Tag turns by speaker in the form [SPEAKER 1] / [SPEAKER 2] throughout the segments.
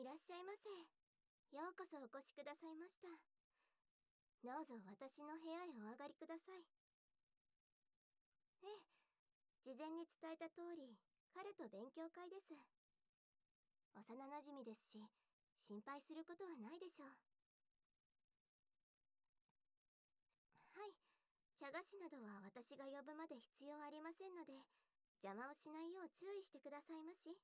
[SPEAKER 1] いらっしゃいませ。ようこそお越しくださいました。どうぞ私の部屋へお上がりください。ええ、事前に伝えた通り、彼と勉強会です。幼なじみですし、心配することはないでしょう。はい、茶菓子などは私が呼ぶまで必要ありませんので、邪魔をしないよう注意してくださいまし。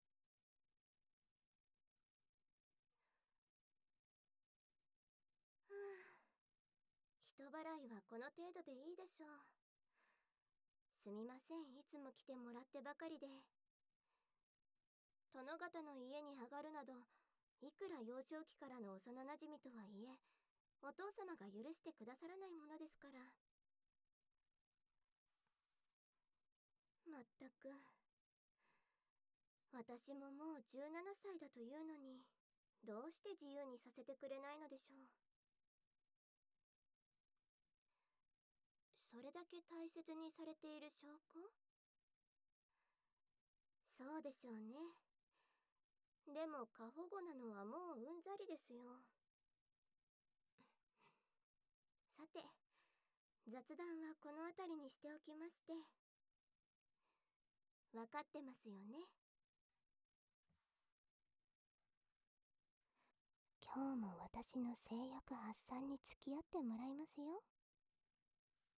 [SPEAKER 1] ふぅ、人払いはこの程度でいいでしょう。すみません、いつも来てもらってばかりで。殿方の家に上がるなど、いくら幼少期からの幼なじみとはいえ、お父様が許してくださらないものですから。まったく、私ももう17歳だというのに、どうして自由にさせてくれないのでしょう。それだけ大切にされている証拠？そうでしょうね。でも過保護なのはもううんざりですよ。さて、雑談はこの辺りにしておきまして。分かってますよね。今日も私の性欲発散に付き合ってもらいますよ。